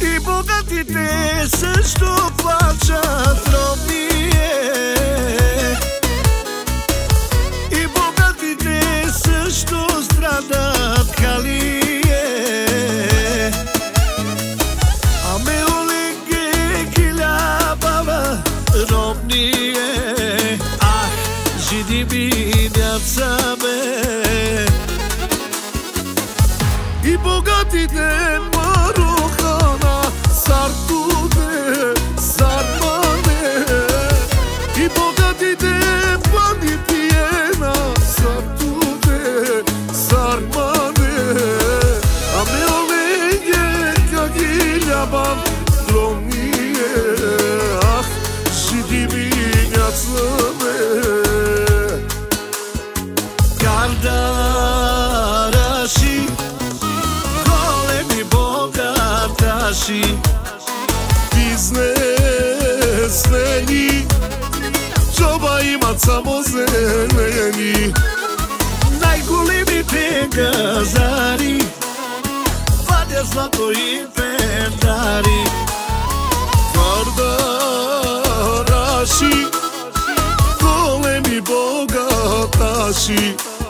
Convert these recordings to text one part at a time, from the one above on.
И богатите също плачат робие. И богатите също страдат калие. Аме олеге килябава робие. Ах, жиди биняца бе. И богатите марухана сартуде, сармане. И богатите пани пиена сартуде, сармане. Аме олеге кагилябам тромие. Ах, жиди биняца бе. Gardarasi Biznesmeni Čoba imat samo zeleni. Najgolemite gazari vade zlato i pendari. Gardarasi golemi bogataši.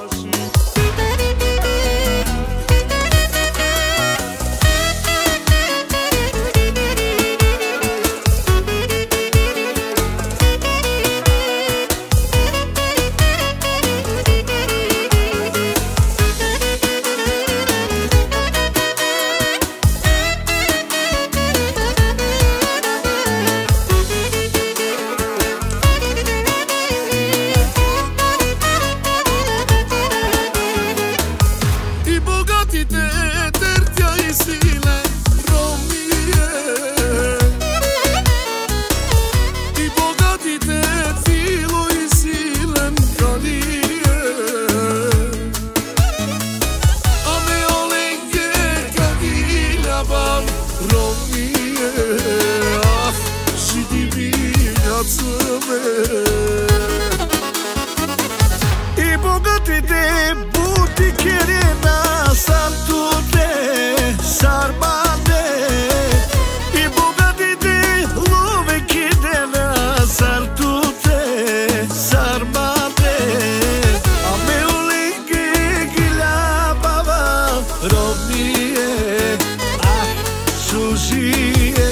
И богатите бутикери на сартуде, сармане. И богатите ловеките на сартуде, сармане. Аме олеге гилябава робие. Ах, сужие.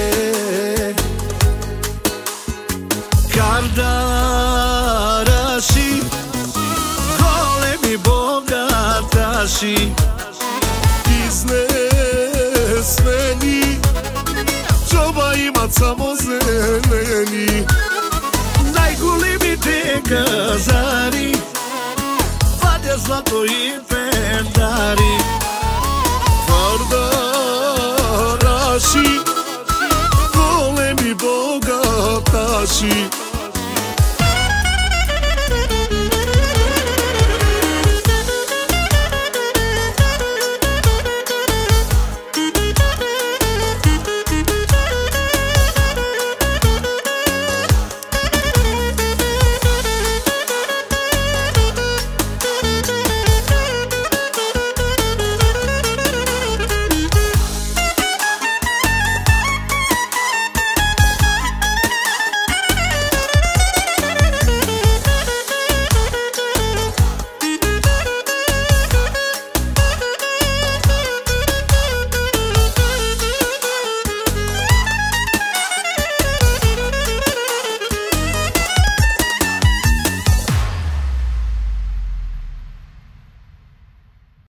Gardarasi golemi bogataši. Biznesmeni čoba imat samo zeleni. Najgolemite gazari vade zlato i pendari. Gardarasi golemi bogataši.